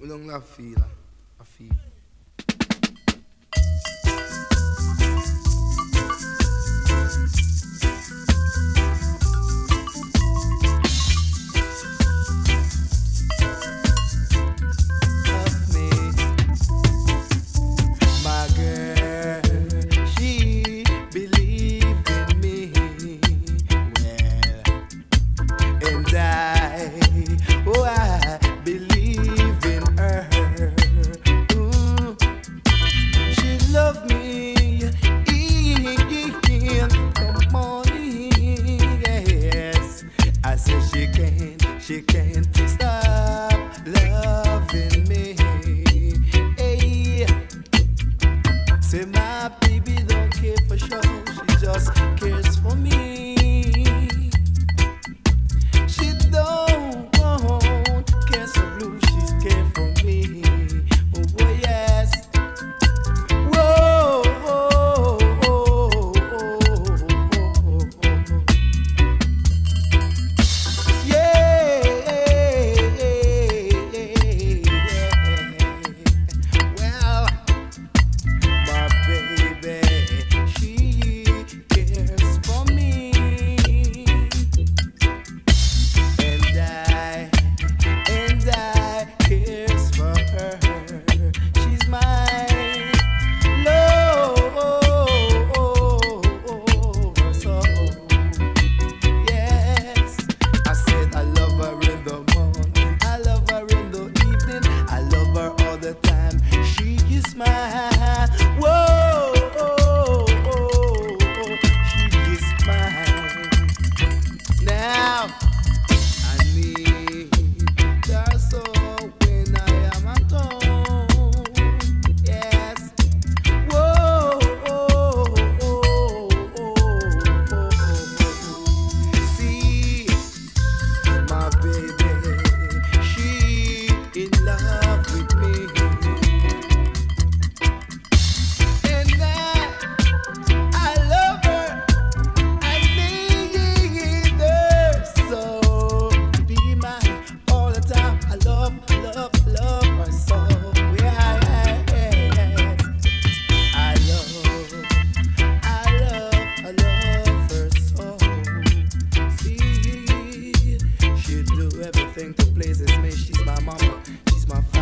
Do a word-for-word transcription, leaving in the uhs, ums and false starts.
me don't love feel. I feel. She can't stop loving me. Hey. Say my baby don't care for show, she just cares for me. She don't want care so blue, she's care for me. Oh, oh yes. Whoa, oh, oh, oh, oh, oh, oh. Yeah. To places me, she's my mama, she's my father.